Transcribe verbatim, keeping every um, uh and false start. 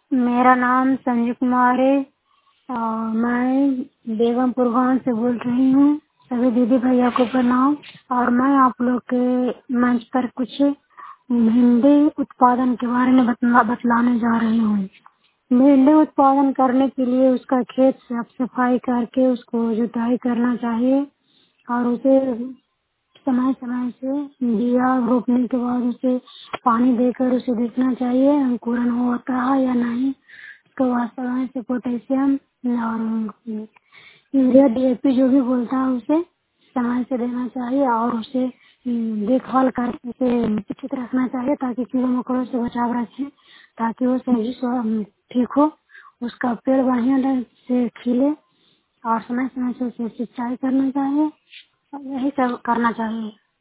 मेरा नाम संजय कुमार है और मैं बेगमपुर गाँव से बोल रही हूँ। सभी दीदी भैया को प्रणाम। और मैं आप लोग के मंच पर कुछ भिंडी उत्पादन के बारे में बतला बतलाने जा रही हूँ। भिंडी उत्पादन करने के लिए उसका खेत साफ सफाई करके उसको जुताई करना चाहिए और उसे समय समय से बिया रोपने के बाद उसे पानी देकर उसे देखना चाहिए अंकुरण होता है या नहीं। उसके बाद समय से पोटेशियम और यूरिया डीएपी जो भी बोलता है उसे समय से देना चाहिए और उसे देखभाल करके उसे सुरक्षित रखना चाहिए ताकि कीड़े मकोड़ों से बचाव रखें ताकि वो सही स्व- ठीक हो। उसका पेड़ बढ़िया ढंग से खिले और समय समय से उसे सिंचाई करना चाहिए और यही सब करना चाहिए।